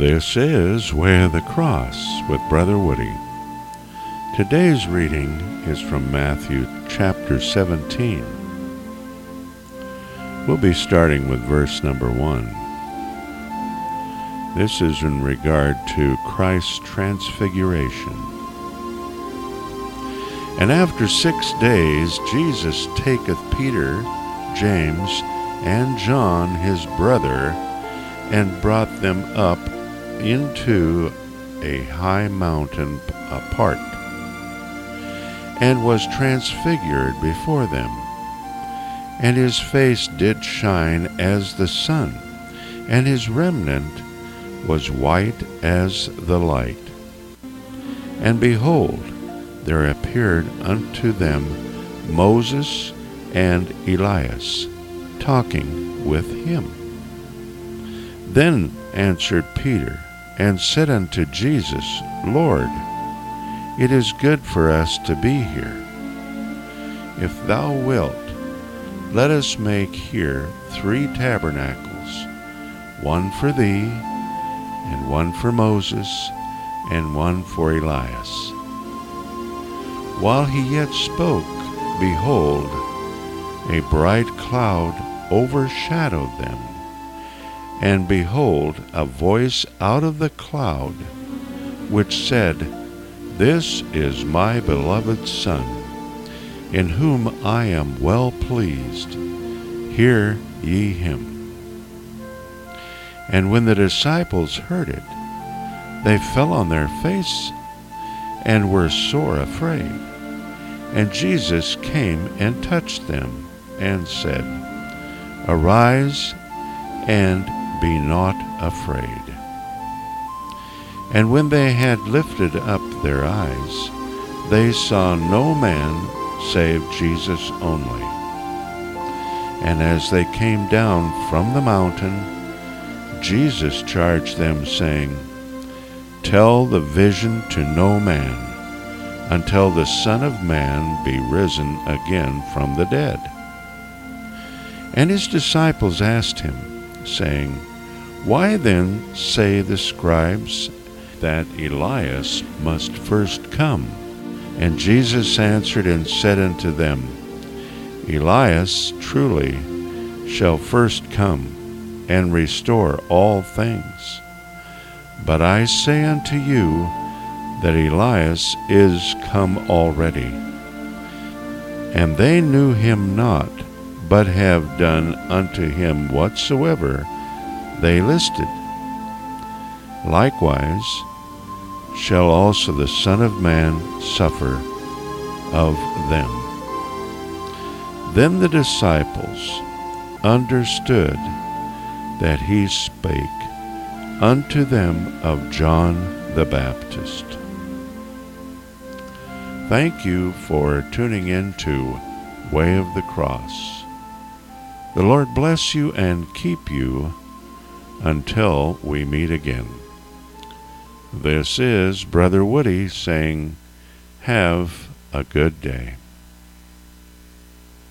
This is Way of the Cross with Brother Woody. Today's reading is from Matthew chapter 17. We'll be starting with verse number 1. This is in regard to Christ's transfiguration. And after 6 days Jesus taketh Peter, James, and John his brother, and brought them up into a high mountain apart, and was transfigured before them. And his face did shine as the sun, and his remnant was white as the light. And behold, there appeared unto them Moses and Elias, talking with him. Then answered Peter, and said unto Jesus, Lord, it is good for us to be here. If thou wilt, let us make here 3 tabernacles, one for thee, and one for Moses, and one for Elias. While he yet spoke, behold, a bright cloud overshadowed them. And behold, a voice out of the cloud, which said, This is my beloved Son, in whom I am well pleased. Hear ye him. And when the disciples heard it, they fell on their face, and were sore afraid. And Jesus came and touched them, and said, Arise, and be not afraid. And when they had lifted up their eyes, they saw no man save Jesus only. And as they came down from the mountain, Jesus charged them, saying, Tell the vision to no man, until the Son of Man be risen again from the dead. And his disciples asked him, saying, Why then say the scribes that Elias must first come? And Jesus answered and said unto them, Elias truly shall first come, and restore all things. But I say unto you that Elias is come already, and they knew him not, but have done unto him whatsoever they listed. Likewise shall also the Son of Man suffer of them. Then the disciples understood that he spake unto them of John the Baptist. Thank you for tuning in to Way of the Cross. The Lord bless you and keep you until we meet again. This is Brother Woody saying, have a good day.